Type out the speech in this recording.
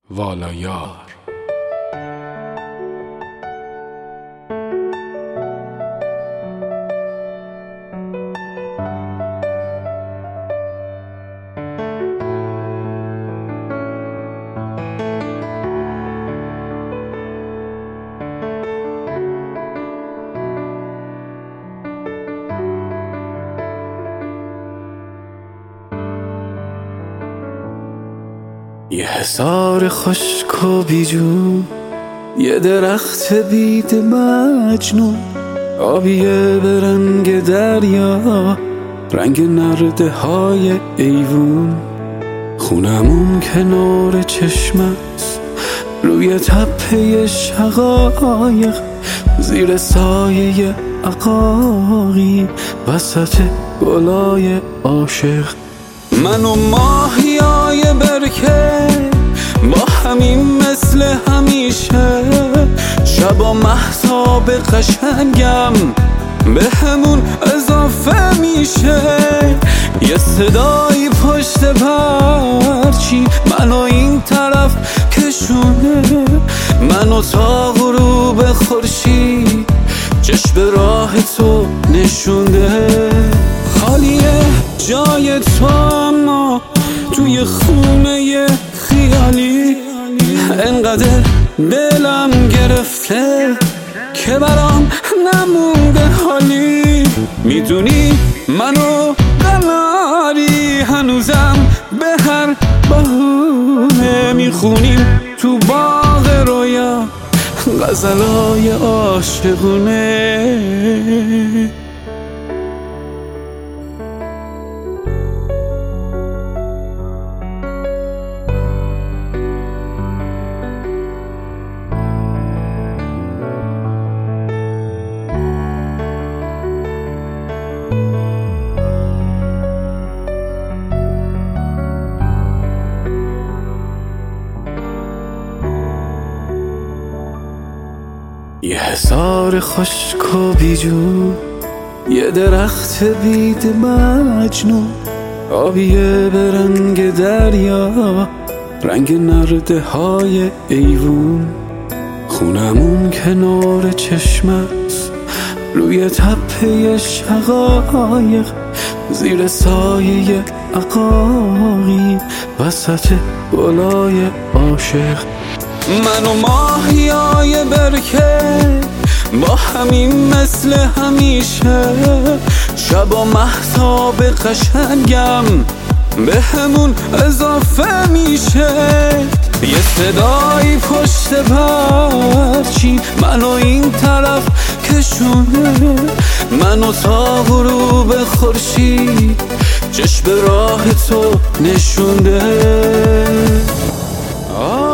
والایار. یه حصار خشک و بیجون، یه درخت بید مجنون، آبیه به رنگ دریا، رنگ نرده های ایوون. خونمون کنار چشمست، روی تپه شقایق، زیر سایه عقاقی، وسط گلای عاشق. من و ماهیای برکه با همین مثل همیشه، شبا مهتاب قشنگم به همون اضافه میشه. یه صدایی پشت پرچی منو این طرف کشونه، منو تا غروب خورشید چشم راه تو نشونده. خالیه جای تو اما توی خونه خیالی، انقدر دلم گرفته که برام نمونده حالی. میدونی منو دلاری، هنوزم به هر بهونه میخونیم تو باغ رویا غزلای عاشقونه. یه حصار خشک و بیجون، یه درخت بید مجنون، آبیه به رنگ دریا، رنگ نرده های ایوون. خونمون کنار چشمست، روی تپه شقایق، زیر سایه عقاقی، وسط گلای عاشق. من و ماهیای برکه با همین مثل همیشه، شبا مهتاب قشنگم به همون اضافه میشه. یه صدایی پشت پرچی منو این طرف کشونه، منو تا غروب خورشید چشم راه تو نشونده.